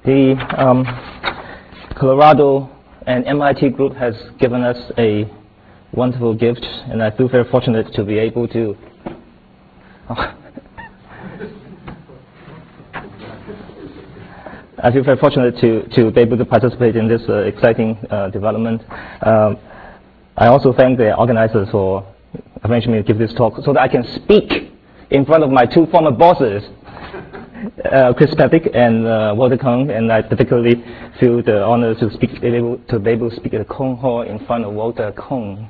The Colorado and MIT group has given us a wonderful gift, and I feel very fortunate to be able to I feel very fortunate to be able to participate in this exciting development. I also thank the organizers for arranging me to give this talk so that I can speak in front of my two former bosses, Chris Pettick and Walter Kong, and I particularly feel the honor to be able to speak at the Kong Hall in front of Walter Kong.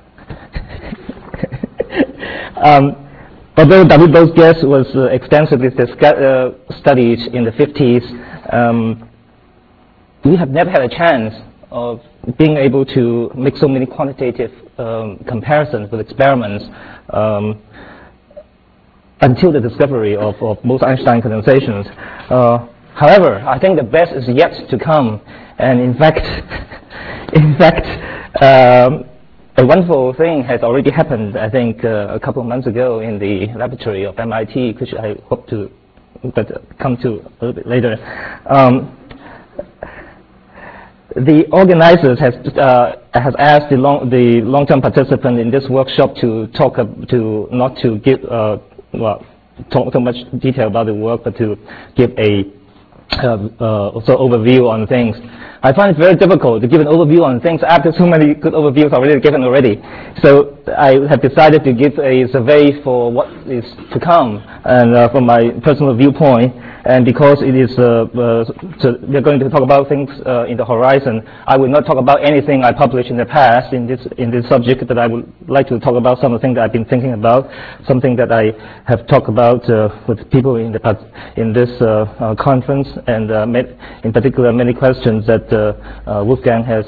Although David Bo's guest was extensively studied in the 50s, we have never had a chance of being able to make so many quantitative comparisons with experiments until the discovery of Bose-Einstein condensations. However, I think the best is yet to come, and in fact, a wonderful thing has already happened, I think, a couple of months ago in the laboratory of MIT, which I hope to come to a little bit later. The organizers has asked the long-term participant in this workshop to not to give talk too much detail about the work, but to give a also overview on things. I find it very difficult to give an overview on things after so many good overviews already given already. So I have decided to give a survey for what is to come, and from my personal viewpoint. And because it is, we're going to talk about things in the horizon, I will not talk about anything I published in the past in this subject, but I would like to talk about some of the things that I've been thinking about, something that I have talked about with people in this conference, and in particular many questions that Wolfgang has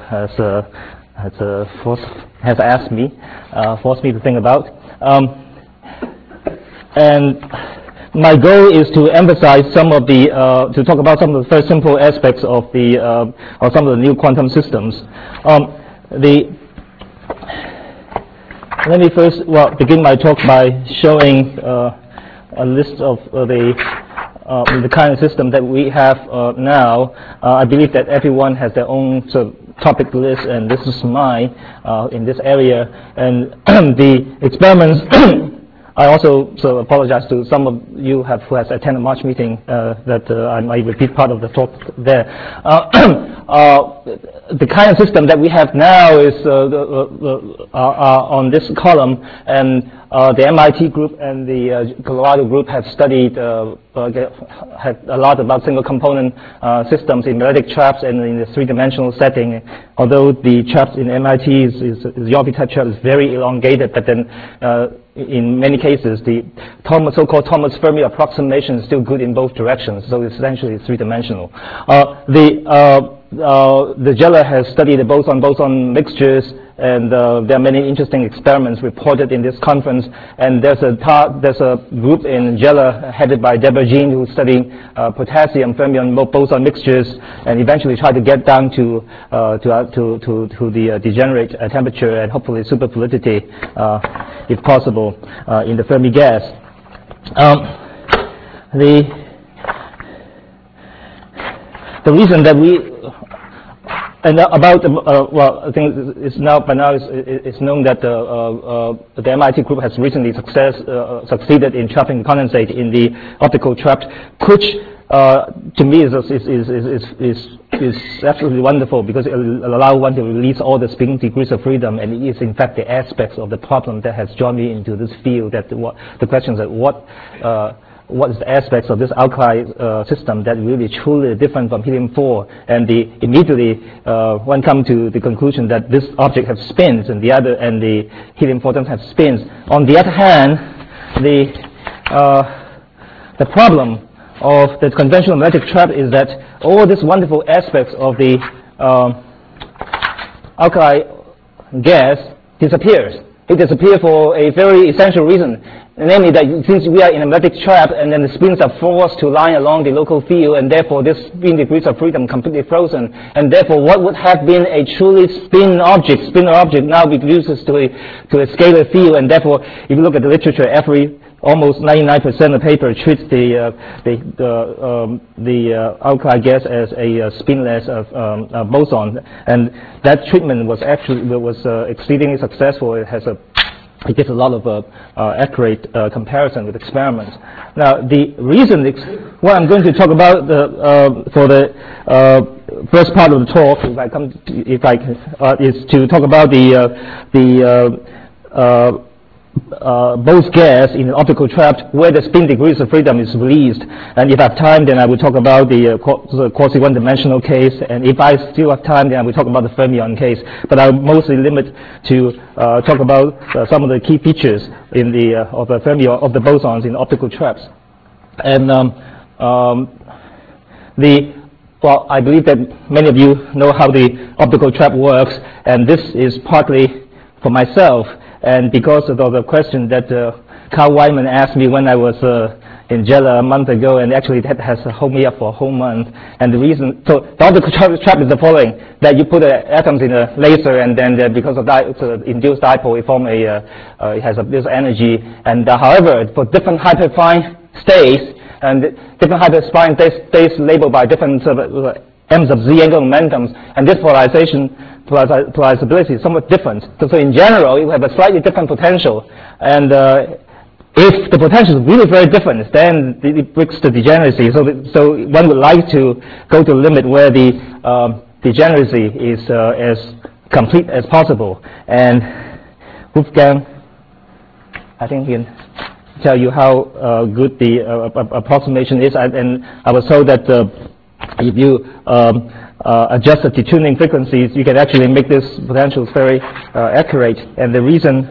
asked me, forced me to think about, and my goal is to emphasize some of the, to talk about some of the very simple aspects of the, or some of the new quantum systems. Let me first begin my talk by showing a list of the kind of system that we have now. I believe that everyone has their own sort of topic list, and this is mine in this area. And the experiments. I also apologize to some of you who has attended March meeting that I might repeat part of the talk there. The kind of system that we have now is on this column, and the MIT group and the Colorado group have studied had a lot about single component systems in magnetic traps and in the three-dimensional setting. Although the traps in MIT the Yorvie-type trap is very elongated, but then in many cases the so-called Thomas Fermi approximation is still good in both directions, so it's essentially three-dimensional. The Geller has studied the boson-boson mixtures, and there are many interesting experiments reported in this conference. And there's a group in Geller headed by Deborah Jean who's studying potassium fermion boson mixtures, and eventually try to get down to the degenerate temperature and hopefully superfluidity, if possible, in the Fermi gas. The reason that we well, I think it's by now it's known that the MIT group has recently succeeded in trapping condensate in the optical trap, which to me is absolutely wonderful, because it will allow one to release all the spin degrees of freedom, and it is in fact the aspects of the problem that has drawn me into this field. That the questions that what is the aspects of this alkali system that really truly different from helium-4, and immediately one comes to the conclusion that this object has spins, and the helium-4 doesn't have spins. On the other hand, the problem of the conventional magnetic trap is that all these wonderful aspects of the alkali gas disappears. It disappears for a very essential reason. Namely, that since we are in a magnetic trap, and then the spins are forced to line along the local field, and therefore this spin degrees of freedom completely frozen, and therefore what would have been a truly spinner object now reduces to a scalar field, and therefore if you look at the literature, every almost 99% of paper treats the alkali gas as a spinless boson, and that treatment was actually exceedingly successful. It gives a lot of accurate comparison with experiments. Now, the reason what I'm going to talk about for the first part of the talk, is to talk about Bose gas in an optical trap where the spin degrees of freedom is released. And if I have time, then I will talk about the quasi one-dimensional case. And if I still have time, then I will talk about the fermion case. But I'll mostly limit to talk about some of the key features in of the fermion of the bosons in optical traps. And well, I believe that many of you know how the optical trap works, and this is partly for myself. And because of the question that Carl Wyman asked me when I was in Jela a month ago, and actually that has held me up for a whole month. And the reason, so the optical trap is the following: that you put atoms in a laser, and then because of induced dipole, it forms it has this energy. And however, for different hyperfine states, and different hyperfine states labeled by different m's of z angular momentums, and this polarizability is somewhat different. So in general, you have a slightly different potential, and if the potential is really very different, then it breaks the degeneracy. So one would like to go to a limit where the degeneracy is as complete as possible. And Wolfgang, I think he can tell you how good the approximation is. And I was told that if you adjust the detuning frequencies, you can actually make this potentials very accurate. And the reason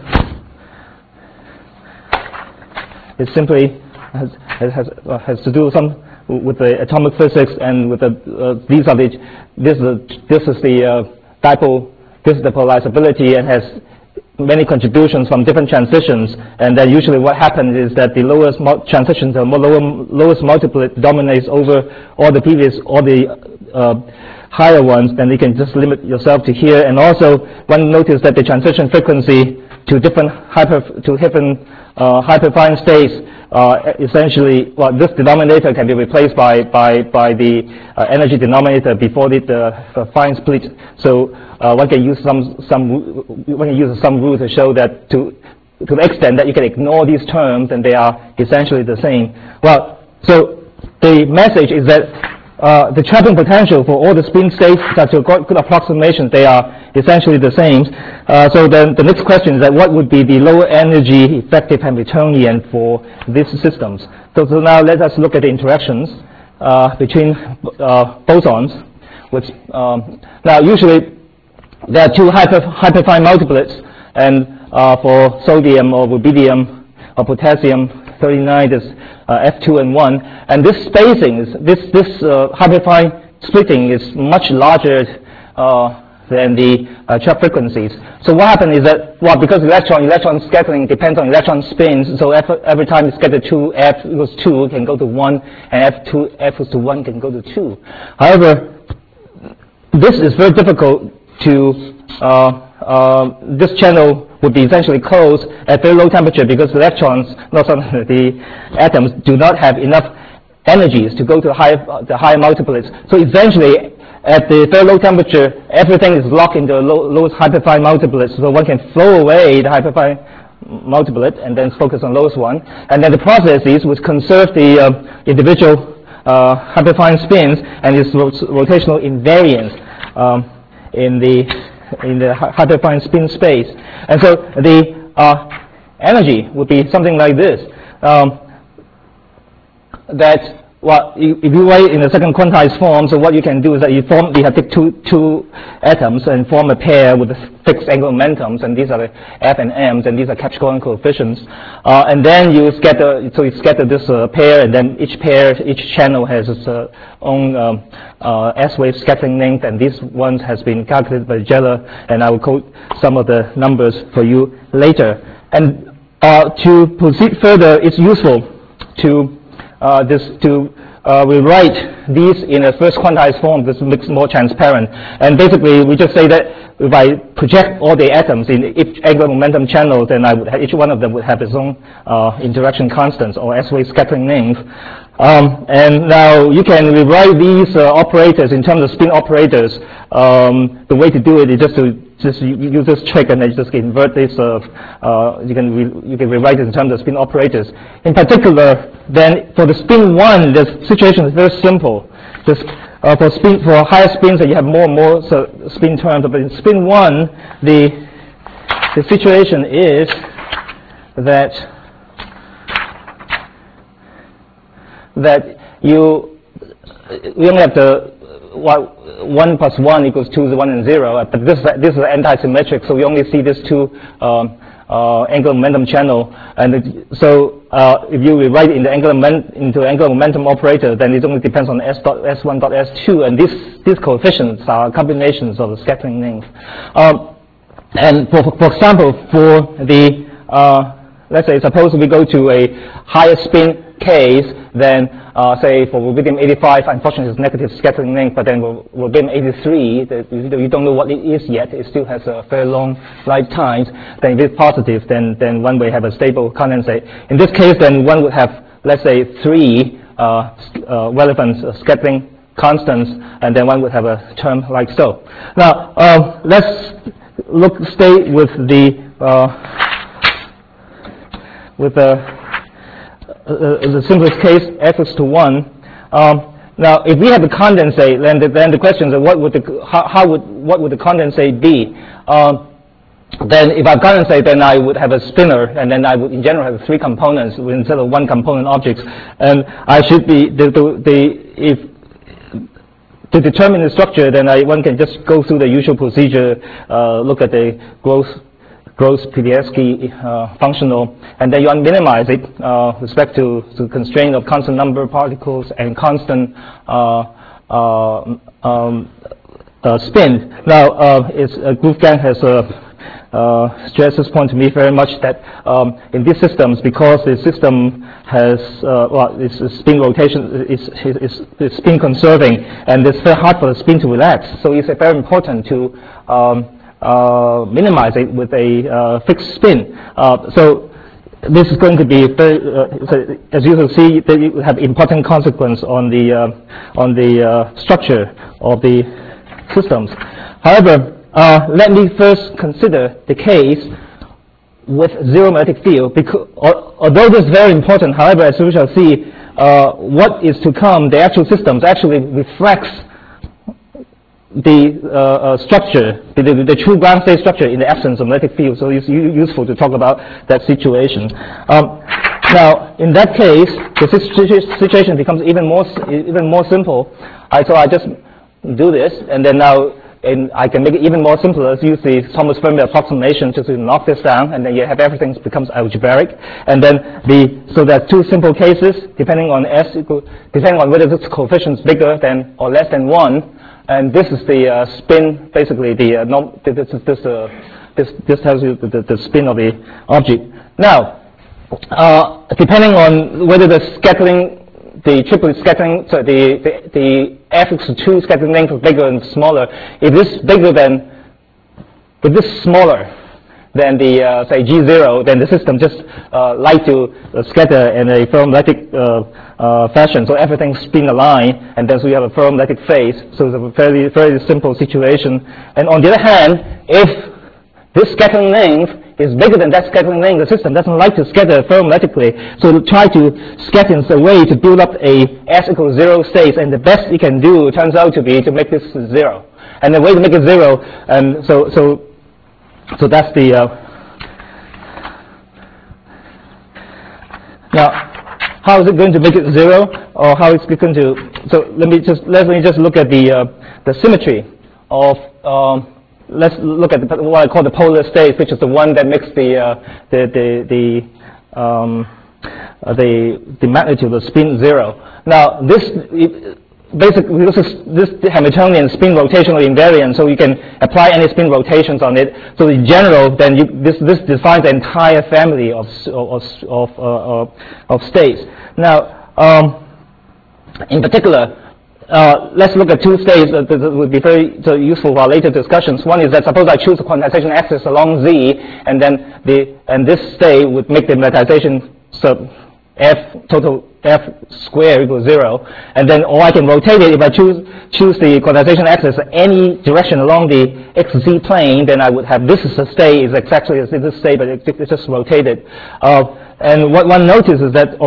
is simply has to do with the atomic physics and with this is the polarizability, and has many contributions from different transitions. And then usually what happens is that the lowest transitions, the lowest multiplet dominates over all the higher ones. Then you can just limit yourself to here. And also, one notice that the transition frequency to different hyperfine states, essentially, well, this denominator can be replaced by the energy denominator before the fine split. So one can use some rule to show that to the extent that you can ignore these terms, and they are essentially the same. Well, so the message is that the trapping potential for all the spin states, such a good approximation, they are essentially the same. So then the next question is that what would be the lower energy effective Hamiltonian for these systems? So now let us look at the interactions between bosons. Which now usually there are two hyperfine multiplets, and for sodium or rubidium or potassium 39, there's F2 and 1, and this spacing this hyperfine splitting is much larger than the trap frequencies. So what happens is that, well, because electron scattering depends on electron spins, so every time you scatter 2, F equals 2 can go to 1, and F equals to 1 can go to 2. However, this is very difficult to, this channel would be essentially closed at very low temperature because the electrons, the atoms, do not have enough energies to go to the higher multiplets. So eventually, at the very low temperature, everything is locked in the lowest hyperfine multiplets. So one can flow away the hyperfine multiplet and then focus on lowest one. And then the processes would conserve the individual hyperfine spins and its rotational invariance in the hyperfine spin space. And so the energy would be something like this. That, well, if you write in the second quantized form, so what you can do is that you have take two atoms and form a pair with fixed angular momentums, and these are the F and M's, and these are Kapch-Cohen coefficients. And then you scatter this pair, and then each channel has its own S-wave scattering length, and these ones has been calculated by Jela, and I will quote some of the numbers for you later. And to proceed further, it's useful to rewrite these in a first quantized form. This makes more transparent. And basically, we just say that if I project all the atoms in each angular momentum channel, then each one of them would have its own interaction constants, or S-wave scattering length. And now you can rewrite these operators in terms of spin operators. The way to do it is just to use this trick and then just invert this. You can rewrite it in terms of spin operators. In particular, then for the spin 1, the situation is very simple. Just for higher spins, you have more and more spin terms. But in spin 1, the situation is that we only have the 1 plus 1 equals 2 is 1 and 0, but this is anti-symmetric, so we only see these two angular momentum channel. And so if you rewrite it into angular momentum operator, then it only depends on S1 dot S2, and these coefficients are combinations of the scattering length. And for example, for the let's say, suppose we go to a higher spin case, then say for rubidium 85, unfortunately it's negative scattering length, but then rubidium 83, you don't know what it is yet, it still has a very long lifetime. Then if it's positive, then one will have a stable condensate. In this case, then one would have, let's say, 3 relevant scattering constants, and then one would have a term like so. Now, let's stay with the simplest case, fx to 1. Now, if we have a condensate, then the question is, what would the condensate be? Then, if I have condensate, then I would have a spinner, and then I would, in general, have 3 components instead of 1 component objects. And I should be to determine the structure, then one can just go through the usual procedure, look at the gross Pilievsky functional, and then you minimize it with respect to constraint of constant number of particles and constant spin. Now, Wolfgang has stressed this point to me very much, that in these systems, because the system has its spin rotation is spin conserving, and it's very hard for the spin to relax. So it's very important to minimize it with a fixed spin. So this is going to be very, as you will see, it will have important consequence on the structure of the systems. However, let me first consider the case with zero magnetic field, because although this is very important, however, as we shall see, what is to come, the actual systems actually reflects the structure, the true ground state structure in the absence of magnetic field. So it's useful to talk about that situation. Now, in that case, the situation becomes even more simple. So I just do this, and then now I can make it even more simpler. Use the Thomas Fermi approximation just to knock this down, and then you have everything becomes algebraic. And then so there are 2 simple cases depending on depending on whether this coefficient is bigger than or less than 1. And this is the spin, basically this tells you the spin of the object. Now, depending on whether the triplet scattering, so the fx2 scattering length is bigger and smaller. If this is smaller than the say G0, then the system just like to scatter in a ferromagnetic fashion. So everything spin aligned, and then so you have a ferromagnetic phase. So it's a very, very simple situation. And on the other hand, if this scattering length is bigger than that scattering length, the system doesn't like to scatter ferromagnetically. So try to scatter in a way to build up a S equals 0 state, and the best it can do turns out to be to make this 0. And the way to make it 0, and so that's the now. How is it going to make it 0, or how is it going to? So let me just look at the symmetry of. Let's look at what I call the polar state, which is the one that makes the magnitude of spin 0. Now basically this Hamiltonian spin rotational invariant, so you can apply any spin rotations on it. So in general, then this defines the entire family of states. Now, In particular, let's look at two states that would be very useful for our later discussions. One is that suppose I choose a quantization axis along Z, and then this state would make the magnetization F total F squared equals 0, and then or I can rotate it. If I choose the quantization axis any direction along the XZ plane, then I would have this is the state is exactly as this state, but it's just rotated. And what one notices is that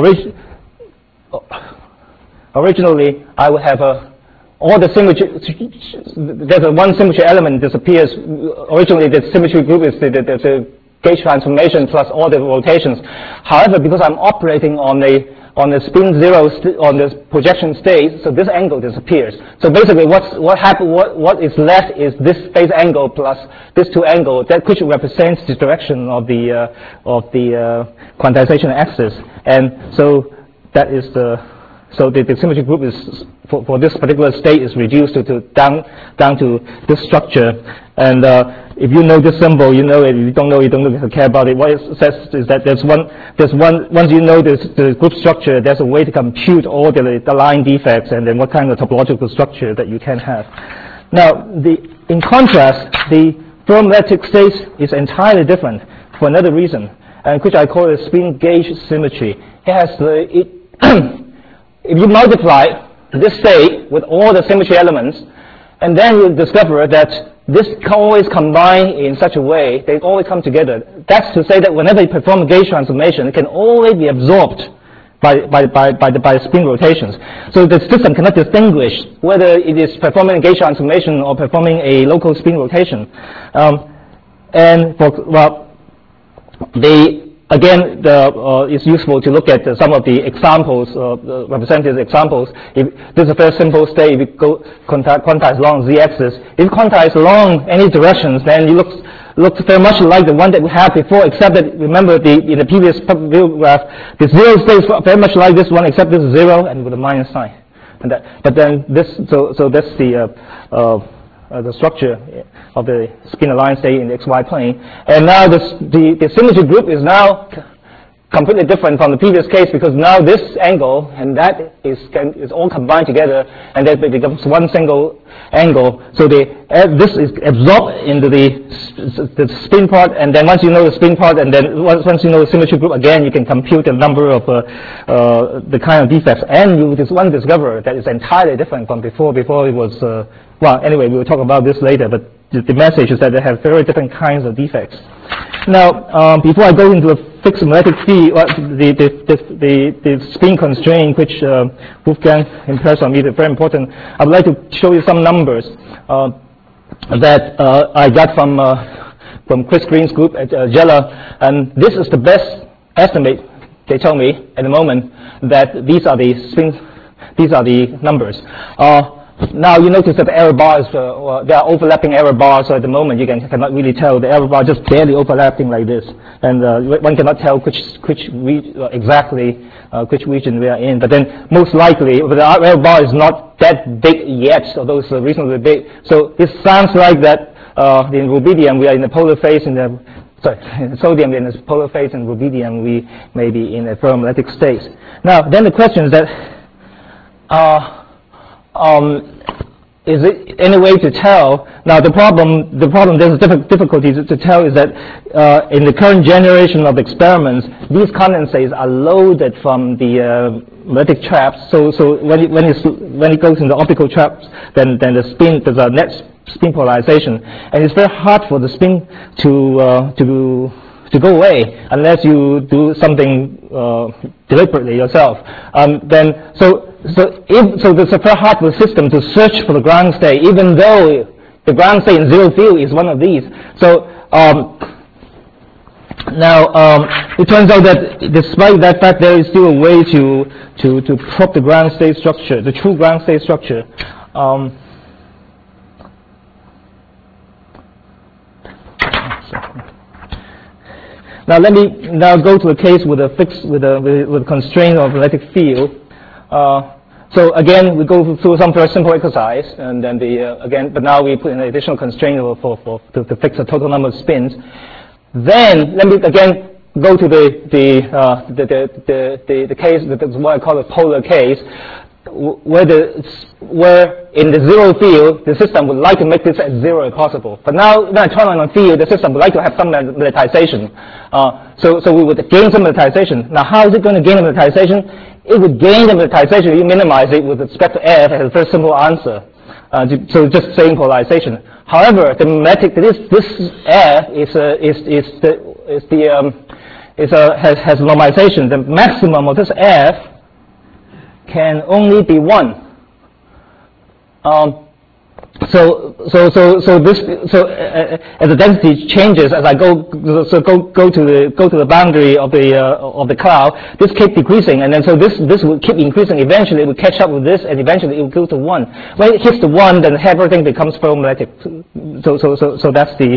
originally I would have all the symmetry. There's one symmetry element disappears. Originally, the symmetry group is the gauge transformation plus all the rotations. However, because I'm operating on the spin zero on the projection state, so this angle disappears. So basically, what is left is this phase angle plus this two angle that which represents the direction of the quantization axis, and so that is the symmetry group is for this particular state is reduced down to this structure. And if you know this symbol, you know it. If you don't know, you don't care about it. What it says is that once you know the group structure, there's a way to compute all the line defects and then what kind of topological structure that you can have. Now, in contrast, the ferromagnetic state is entirely different for another reason, and which I call a spin gauge symmetry. It has if you multiply this state with all the symmetry elements, and then you discover that this always combine in such a way, they always come together. That's to say that whenever you perform a gauge transformation, it can always be absorbed by spin rotations. So the system cannot distinguish whether it is performing a gauge transformation or performing a local spin rotation. Again, it's useful to look at some of the examples, representative examples. If this is a very simple state, if you go quantize along z-axis, if you quantize along any directions, then it looks very much like the one that we had before, except that remember in the previous view graph, the zero state is very much like this one, except this is 0 and with a minus sign. But then this, so that's the structure of the spin aligned state in the xy plane. And now the symmetry group is now completely different from the previous case, because now this angle and that is all combined together, and that becomes one single angle. So this is absorbed into the spin part, and then once you know the spin part, and then once you know the symmetry group, again you can compute the number of the kind of defects, and you discover that it's entirely different from before. Before it was well, anyway, we will talk about this later, but the message is that they have very different kinds of defects. Now, before I go into the fixed magnetic field, the spin constraint, which Wolfgang impressed on me, is very important. I would like to show you some numbers that I got from Chris Green's group at Jella, and this is the best estimate, they told me, at the moment, that these are the numbers. Now you notice that the error bars, there are overlapping error bars, so at the moment you cannot really tell. The error bar just barely overlapping like this, and one cannot tell exactly which region we are in. But then most likely, the error bar is not that big yet, although it's reasonably big. So it sounds like that in rubidium we are in the polar phase, in sodium in the polar phase, and rubidium we may be in a ferromagnetic state. Now then the question is that is it any way to tell? Now the problem there's difficulties to tell is that in the current generation of experiments, these condensates are loaded from the magnetic traps. So when it goes into optical traps, then there's a net spin polarization, and it's very hard for the spin to go away unless you do something deliberately yourself. So it's very hard for the system to search for the ground state, even though the ground state in zero field is one of these. So now it turns out that despite that fact, there is still a way to probe the ground state structure, the true ground state structure. Now let me go to a case with a constraint of magnetic field. So again, we go through some very simple exercise, and then but now we put an additional constraint to fix a total number of spins. Then let me again go to the case that is what I call a polar case. where in the zero field, the system would like to make this as zero as possible. But now I turn on a field, the system would like to have some magnetization. So we would gain some magnetization. Now how is it going to gain the magnetization? It would gain the magnetization, you minimize it with respect to F, has a very simple answer. So just saying polarization. However, the magnetic, this F has normalization. The maximum of this F can only be 1. As the density changes, as I go to the boundary of the cloud, this keeps decreasing, and then so this will keep increasing. Eventually, it will catch up with this, and eventually it will go to 1. When it hits the 1, then everything becomes ferromagnetic. So that's the.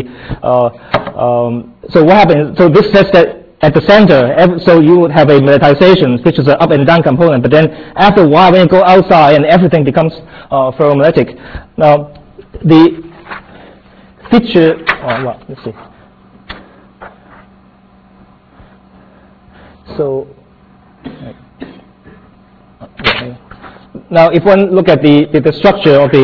So what happens? So this says that at the center, so you would have a magnetization, which is an up and down component. But then after a while, when you go outside, and everything becomes ferromagnetic. Now, the feature. Well, let's see. So now, if one look at the structure of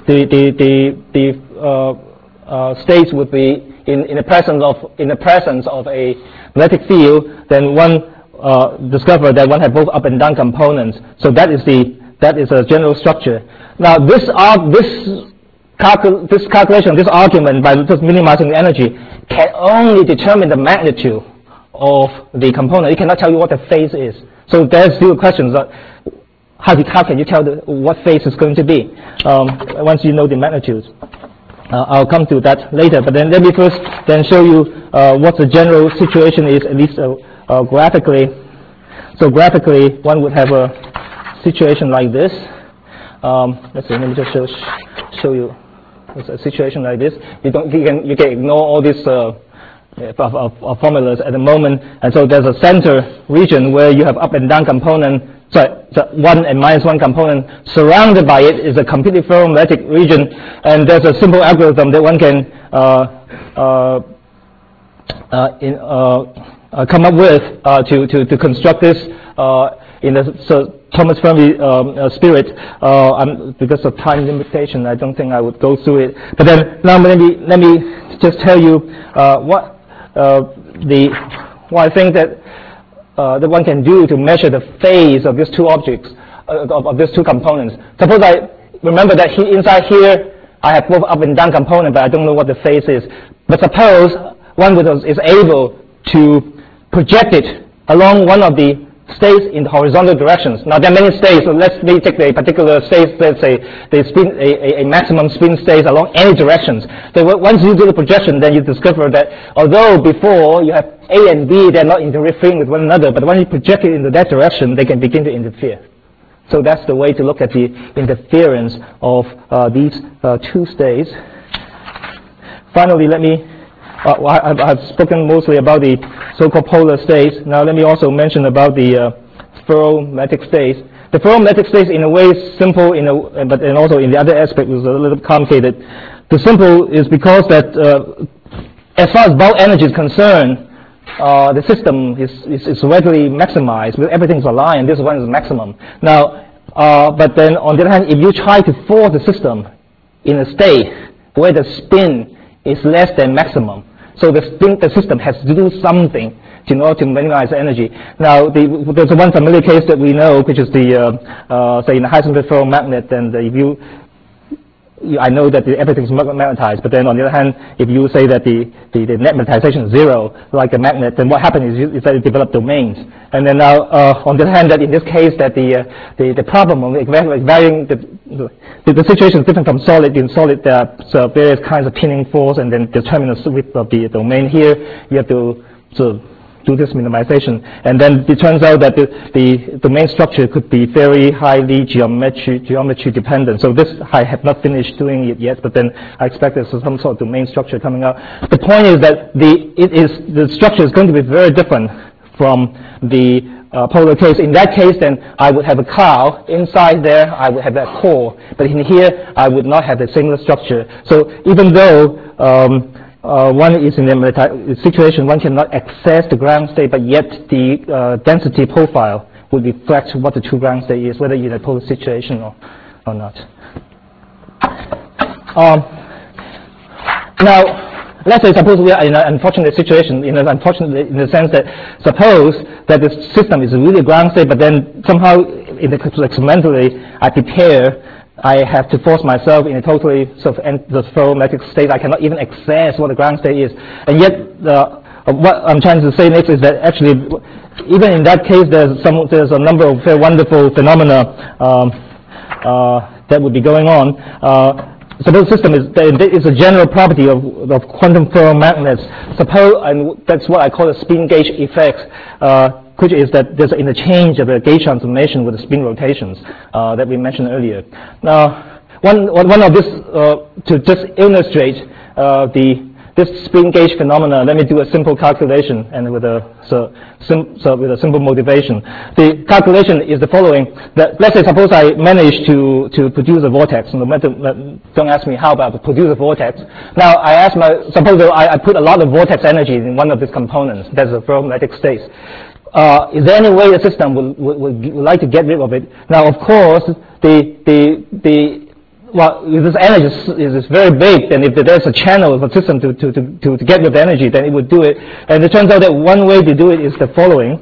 the states would be in the presence of a magnetic field, then one discovered that one had both up and down components. So that is a general structure. Now this calculation, this argument by just minimizing the energy can only determine the magnitude of the component. It cannot tell you what the phase is. So there's still questions that how can you tell what phase is going to be once you know the magnitudes. I'll come to that later, but then let me first then show you what the general situation is, at least graphically. So graphically, one would have a situation like this. Let's see. Let me just show you a situation like this. You can ignore all these formulas at the moment, and so there's a center region where you have up and down component. So 1 and -1 component. Surrounded by it is a completely ferromagnetic region, and there's a simple algorithm that one can come up with to construct this in the Thomas Fermi spirit. Because of time limitation, I don't think I would go through it. But then now let me just tell you what I think that one can do to measure the phase of these two objects, of these two components. Suppose I remember that inside here I have both up and down component, but I don't know what the phase is. But suppose one is able to project it along one of the states in the horizontal directions. Now there are many states, so let's take a particular state, let's say they spin a maximum spin state along any directions. So once you do the projection, then you discover that although before you have A and B, they're not interfering with one another, but when you project it into that direction, they can begin to interfere. So that's the way to look at the interference of these two states. Finally, let me I've spoken mostly about the so-called polar states. Now let me also mention about the ferromagnetic states. The ferromagnetic states, in a way, is simple, but also in the other aspect is a little complicated. The simple is because that as far as bulk energy is concerned, the system is readily maximized. Everything's aligned. This one is maximum. Now, but then on the other hand, if you try to force the system in a state where the spin is less than maximum, so the system has to do something in order to minimize energy. Now, there's one familiar case that we know, which is the, say, in the Heisenberg ferromagnet, and if I know that everything's magnetized, but then on the other hand, if you say that the net magnetization is 0, like a magnet, then what happens is that it develops domains. And then now, on the other hand, that in this case, that the problem of varying the situation is different from solid. In solid, there are various kinds of pinning force, and then determine the width of the domain. Here, you have to do this minimization, and then it turns out that the domain structure could be very highly geometry dependent. So this, I have not finished doing it yet, but then I expect there's some sort of domain structure coming out. The point is that the structure is going to be very different from the polar case. In that case, then I would have a cloud. Inside there, I would have that core. But in here, I would not have the similar structure. So even though one is in a situation, one cannot access the ground state, but yet the density profile would reflect what the true ground state is, whether you're in a polar situation or not. Now, let's say suppose we are in an unfortunate situation, in the sense that suppose that the system is really ground state, but then somehow experimentally I have to force myself in a totally sort of the ferromagnetic state. I cannot even access what the ground state is. And yet, what I'm trying to say next is that actually, even in that case, there's a number of very wonderful phenomena that would be going on. Suppose the system is a general property of quantum ferromagnets. Suppose, and that's what I call a spin gauge effect, which is that there's an interchange of a gauge transformation with the spin rotations that we mentioned earlier. Now, one of this, to just illustrate this spin gauge phenomena, let me do a simple calculation and with a simple motivation. The calculation is the following: that let's say suppose I manage to produce a vortex. No matter, don't ask me how, but produce a vortex. Now I suppose I put a lot of vortex energy in one of these components. That's a ferromagnetic state. Is there any way the system would like to get rid of it? Now, of course, if this energy is very big, then if there's a channel of a system to get rid of the energy, then it would do it. And it turns out that one way to do it is the following.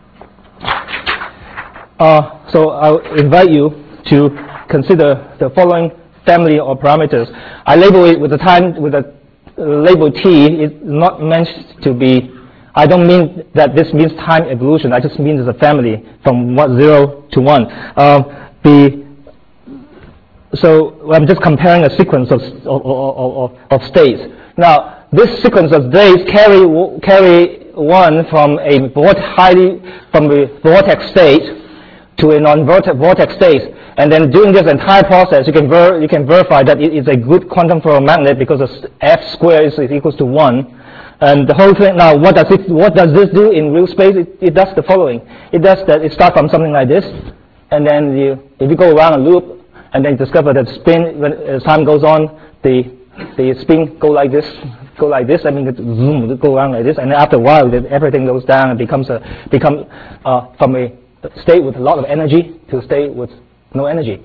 So I'll invite you to consider the following family of parameters. I label it with a label T. It's not meant to be. I don't mean that this means time evolution. I just mean it's a family from 0 to 1. So I'm just comparing a sequence of states. Now, this sequence of states carry one from a vortex state to a non-vortex state, and then during this entire process, you can verify that it is a good quantum ferromagnet because F squared is equals to 1. And the whole thing. Now, what does this do in real space? It does the following. It does that. It starts from something like this, and then if you go around a loop, and then discover that spin, as time goes on, the spin go like this. I mean, zoom, go around like this, and then after a while, everything goes down and become from a state with a lot of energy to a state with no energy.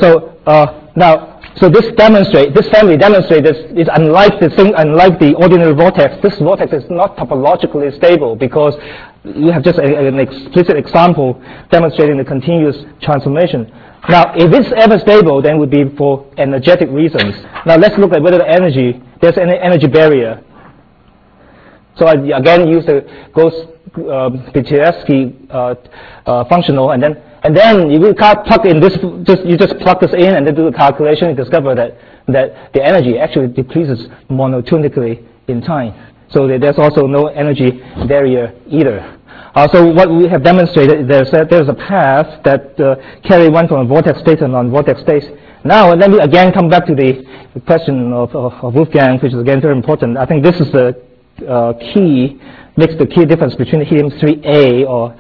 So this family demonstrates is unlike the ordinary vortex. This vortex is not topologically stable because you have just an explicit example demonstrating the continuous transformation. Now, if it's ever stable, then it would be for energetic reasons. Now, let's look at whether there's any energy barrier. So I again use the Gauss-Pituevsky functional, and then you plug in this. You just plug this in and then do the calculation and discover that the energy actually decreases monotonically in time. So there's also no energy barrier either. So what we have demonstrated, there's a path that carry one from a vortex state to a non-vortex state. Now let me again come back to the question of Wolfgang, which is again very important. I think this is the makes the key difference between helium-3A or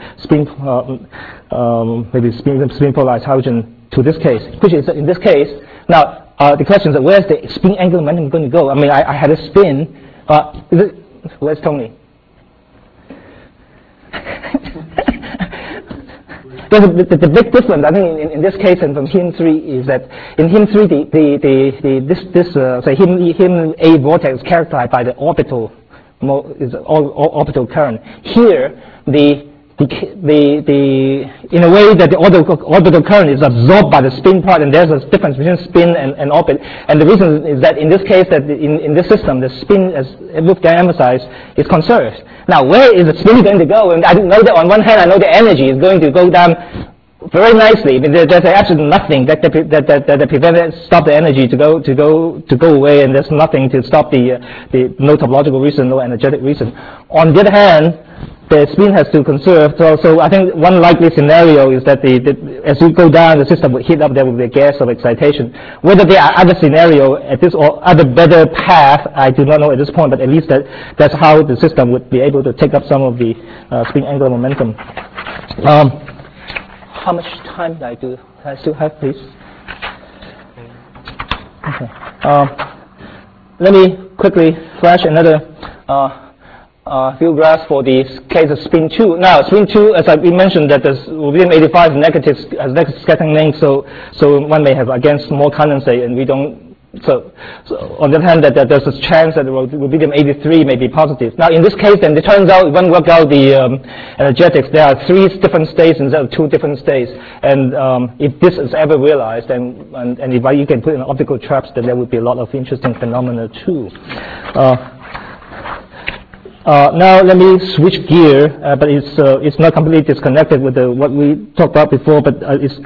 maybe spin polarized hydrogen to this case, which is in this case. Now the question is, where's the spin angular momentum going to go? I mean, I had a spin. Where's Tony? The big difference, I think, in this case and from helium-3 is that in helium-3, say helium-A vortex is characterized by the orbital current. Here, in a way that the orbital current is absorbed by the spin part, and there's a difference between spin and orbit. And the reason is that in this case, that in this system, the spin, as Wolfgang emphasized, is conserved. Now, where is the spin going to go? And I know that on one hand, I know the energy is going to go down very nicely. But there's absolutely nothing that stop the energy to go away, and there's nothing to stop the no topological reason, no energetic reason. On the other hand, the spin has to conserve. So I think one likely scenario is that as you go down, the system will heat up. There will be a gas of excitation. Whether there are other scenario at this or other better path, I do not know at this point. But at least that's how the system would be able to take up some of the spin angular momentum. How much time do I still have, please? Okay. Let me quickly flash another field glass for the case of spin 2. Now, spin 2, as we mentioned, that the rubidium-85 has negative scattering length, so one may have, again, small condensate, and we don't. So on the other hand, that there's a chance that the rubidium-83 may be positive. Now, in this case, then it turns out when we work out the energetics, there are 3 different states instead of 2 different states. And if this is ever realized, and if you can put in optical traps, then there would be a lot of interesting phenomena too. Now let me switch gear, but it's not completely disconnected with what we talked about before. But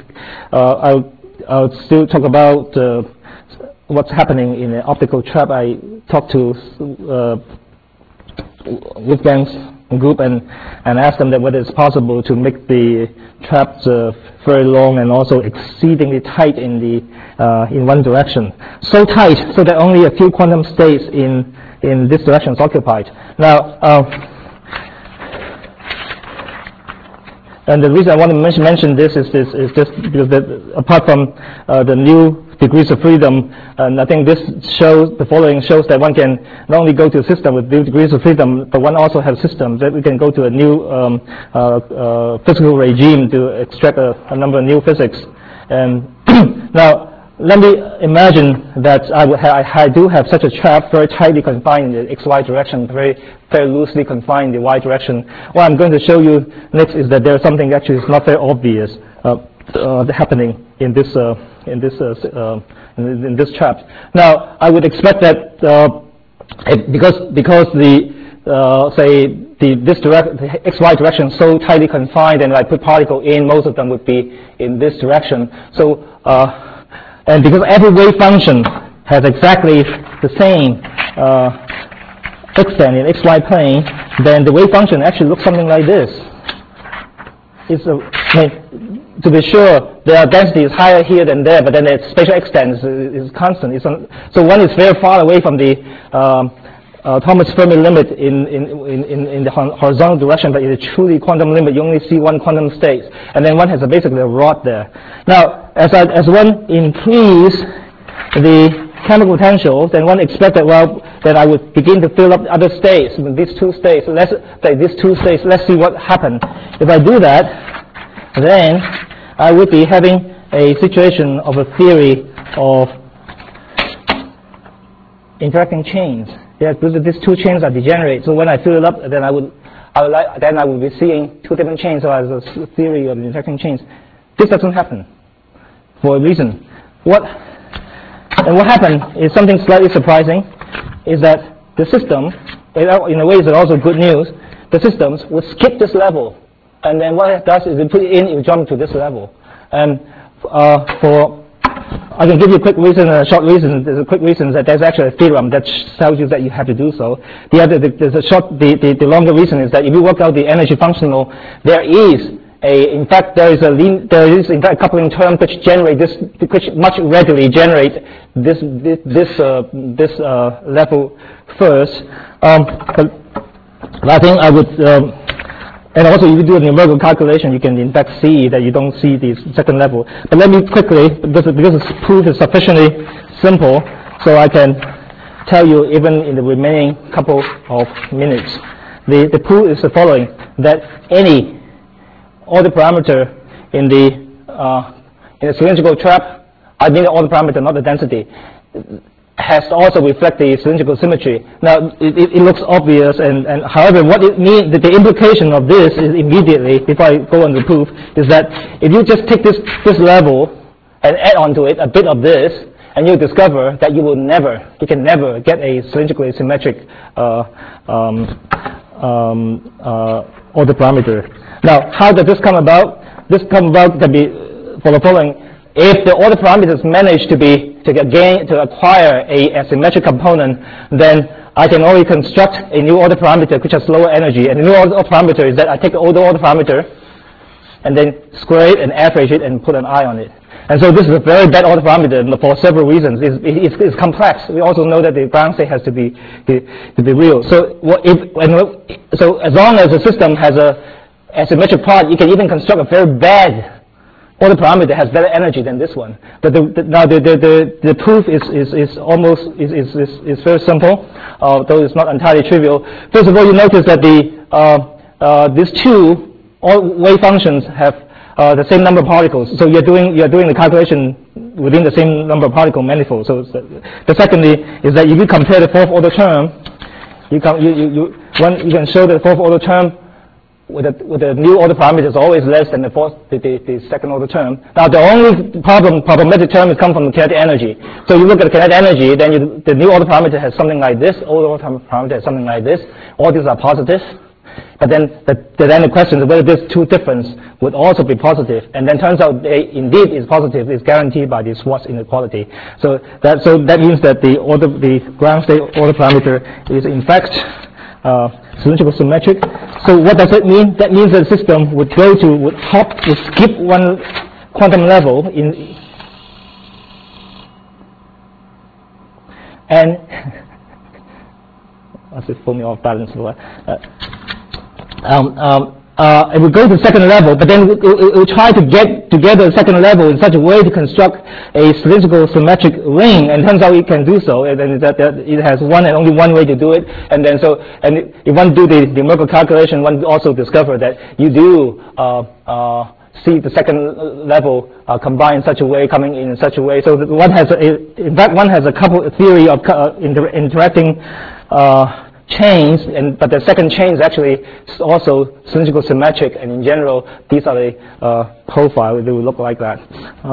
I'll still talk about what's happening in an optical trap. I talked to Wolfgang's group and asked them that whether it's possible to make the traps very long and also exceedingly tight in one direction, so tight so that only a few quantum states in this direction is occupied. Now, and the reason I want to mention this is just because apart from the new degrees of freedom, and I think the following shows that one can not only go to a system with new degrees of freedom, but one also has systems that we can go to a new physical regime to extract a number of new physics. And now, let me imagine that I do have such a trap very tightly confined in the XY direction, very loosely confined in the Y direction. What I'm going to show you next is that there's something actually is not very obvious happening in this trap. Now, I would expect that because this XY direction is so tightly confined, and I put particle in, most of them would be in this direction. So. And because every wave function has exactly the same extent in xy plane, then the wave function actually looks something like this. To be sure, the density is higher here than there, but then the spatial extent is constant. So one is very far away from the Thomas Fermi limit in the horizontal direction, but in a truly quantum limit, you only see one quantum state, and then one has basically a rod there. Now, as one increase the chemical potential, then one expect that I would begin to fill up other states, these 2 states. Let's see what happens. If I do that, then I would be having a situation of a theory of interacting chains. Yeah, because these 2 chains are degenerate. So when I fill it up, then I would be seeing 2 different chains. So as a theory of interacting chains, this doesn't happen for a reason. What happened is something slightly surprising, is that the system, in a way, is also good news. The systems would skip this level, and then what it does is it put it in, it will jump to this level. And I can give you a quick reason and a short reason. There's a quick reason that there's actually a theorem that tells you that you have to do so. The longer reason is that if you work out the energy functional, in fact a coupling term which much readily generate this level first. But I think I would. And also, if you do a numerical calculation, you can in fact see that you don't see the second level. But let me quickly, because this proof is sufficiently simple, so I can tell you even in the remaining couple of minutes. The proof is the following: that any order parameter in the cylindrical trap, I mean the order parameter, not the density, has to also reflect the cylindrical symmetry. Now, it looks obvious, and however, what it means, the implication of this is immediately, before I go on the proof, is that if you just take this level and add onto it a bit of this, and you discover that you can never get a cylindrically symmetric order parameter. Now, how does this come about? This comes about can be for the following: if the order parameters manage to acquire a symmetric component, then I can only construct a new order parameter which has lower energy. And the new order parameter is that I take the older order parameter and then square it and average it and put an I on it. And so this is a very bad order parameter for several reasons. It's complex. We also know that the ground state has to be real. So so as long as the system has a symmetric part, you can even construct a very bad order parameter has better energy than this one. But now the proof is very simple, though it's not entirely trivial. First of all, you notice that these two wave functions have the same number of particles. So you're doing the calculation within the same number of particle manifold. So the secondly is that if you compare the fourth order term, you can show the fourth order term with the new order parameter is always less than the second order term. Now the only problematic term is come from the kinetic energy. So you look at the kinetic energy, then the new order parameter has something like this, old order parameter has something like this. All these are positive. But then the question is whether this two difference would also be positive. And then turns out they indeed is positive, is guaranteed by the Schwarz inequality. So that means that the ground state order parameter is in fact cylindrical symmetric. So what does it mean? That means that the system would skip one quantum level and let's just pull me off balance. It will go to the second level, but then it will try to get together the second level in such a way to construct a cylindrical symmetric ring, and turns out it can do so. And then it has one and only one way to do it. And then if one do the numerical calculation, one also discover that you do see the second level combined in such a way, coming in such a way. So that one has a couple theory of interacting chains, but the second chain is actually also cylindrical symmetric, and in general, these are the profile. They will look like that.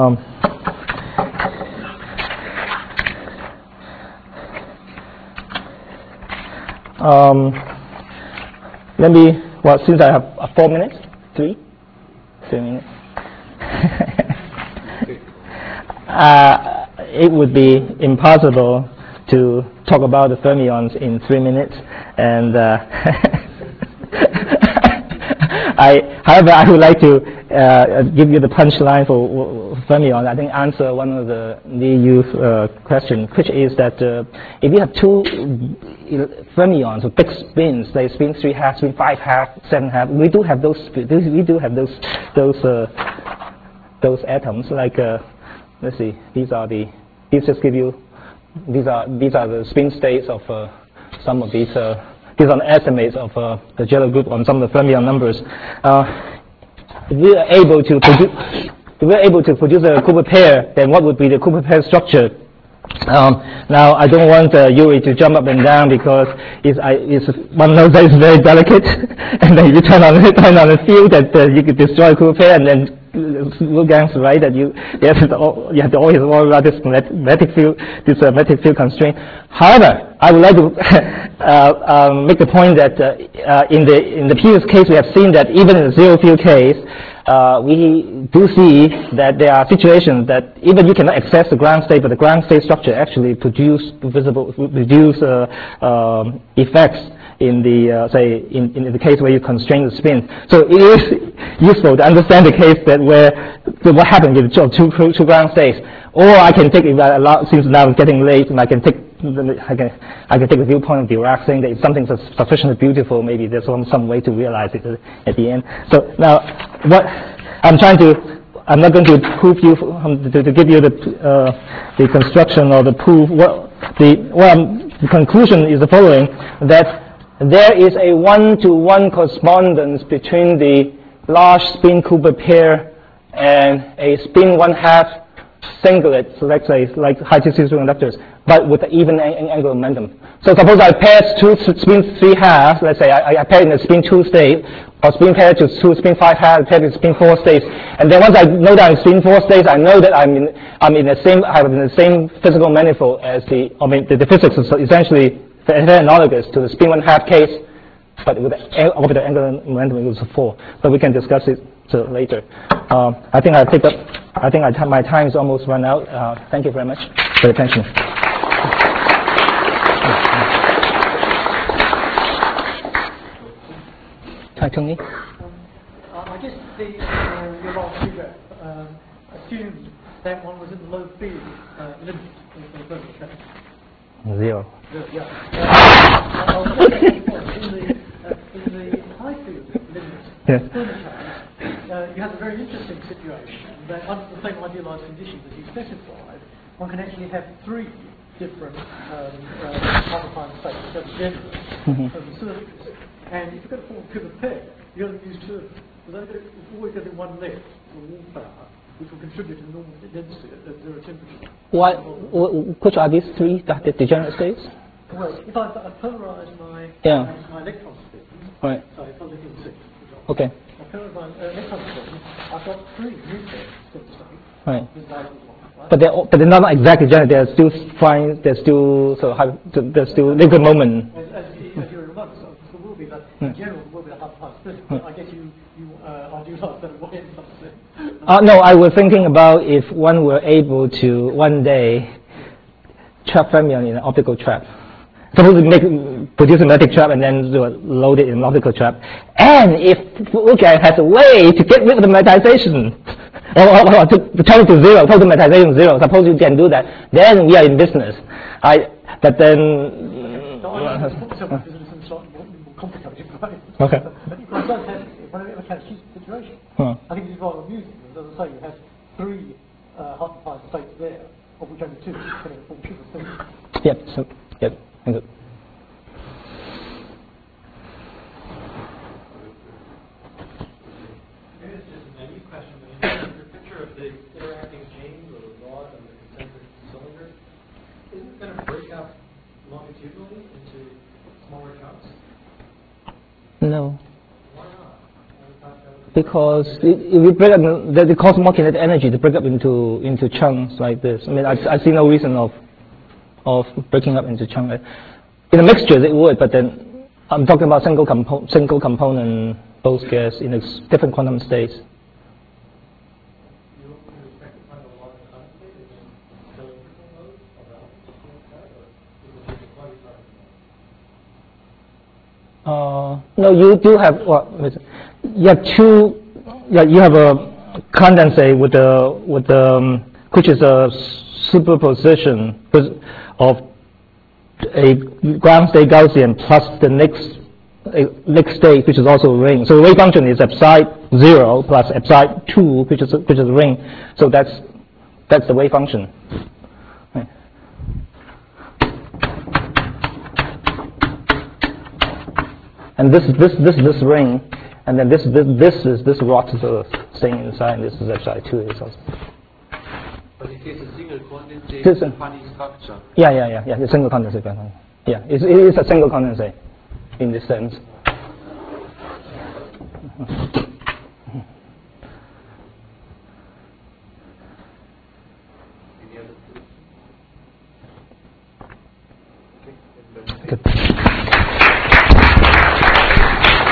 Since I have 4 minutes, 3 minutes, it would be impossible to talk about the fermions in 3 minutes, and however, I would like to give you the punchline for fermion. I think answer one of the new questions, which is that if you have two fermions with big spins, like spin 3 half, spin 5 half, 7 half, we do have those atoms. Like let's see, these just give you. These are the spin states of some of these. These are the estimates of the Jello group on some of the fermion numbers. If we are able to produce a Cooper pair, then what would be the Cooper pair structure? Now I don't want Yuri to jump up and down because one knows that it's very delicate, and then you turn on the field that you could destroy Cooper pair, and then Wolfgang's right that you have to always worry about this magnetic field constraint. However, I would like to make the point that in the previous case we have seen that even in the zero field case, we do see that there are situations that even you cannot access the ground state, but the ground state structure actually produce effects in the say in the case where you constrain the spin. So it is useful to understand the case that what happened with two ground states. Or I can take, since now it's getting late, and I can take the viewpoint of Dirac, saying that if something's sufficiently beautiful, maybe there's some way to realize it at the end. So now, what I'm not going to prove you to give you the construction or the proof. The conclusion is the following: that there is a one-to-one correspondence between the large spin Cooper pair and a spin 1/2 singlet, so let's say like high-tensile superconductors, but with an even angular momentum. So suppose I pair two spin 3 halves, let's say I pair in a spin 2 state, or spin pair to two spin 5 halves, pair to spin 4 states, and then once I know that I'm in spin 4 states, I know that I have the same physical manifold as the physics is essentially very analogous to the spin 1/2 case, but with the orbital angular momentum equals 4. But we can discuss it later. I think my time is almost run out. Thank you very much for your attention. Tony? I guess your last figure assumes that one was in the low field limit for the first step. 0. Yeah. In the high field limit, you have a very interesting situation that under the same idealized conditions as you specified, one can actually have three different hyperfine states that are general of the surface. And if you're going to form a pivot pair, you're going to use two of them. There's always going to be one left for wall power, which will contribute to the normal density at zero temperature. Which are these three degenerate states? Well, if I polarize my electron spin, right. so if I look in 6, okay. I polarize my electron spin, I've got three nuclear states. Right. But they're not exactly degenerate. They're still fine. They're still there's still liquid moment. As you remember, so there will be that general will be a half-time split. I guess you idealize that way in some sense. No, I was thinking about if one were able to one day trap fermion in an optical trap. Suppose we produce a magnetic trap and then load it in an optical trap. And if Wolfgang has a way to get rid of the magnetization, or to turn it to zero, total magnetization zero, suppose you can do that, then we are in business. But then... Okay. Whenever it can keep the situation. I think this is rather amusing. As I say, you have three hyperfine states there, of which only two can form pivot states. Yep. So, yep. Thank you. Maybe it's just a naive question, but in your picture of the interacting chains or the rod and the concentric cylinder, isn't it going to break up longitudinally into smaller chunks? No. Why not? Because if you break up, it costs more kinetic energy to break up into chunks like this. I mean, I see no reason of breaking up into chunks. In a mixture, it would, but then I'm talking about single component both gas in different quantum states. You expect to find a lot of condensate in cylindrical mode around that, or is it quasi-particle mode? No, you do have you have two. You have a condensate with the which is a superposition of a ground state Gaussian plus the next state, which is also a ring. So the wave function is epsilon 0 plus epsilon 2, which is a ring. So that's the wave function. Right. And this ring, and then this rod staying inside, and this is epsilon 2 is also. But it is a single condensate with a funny structure. Yeah. It's a single condensate. Yeah, it is a single condensate in this sense. Any other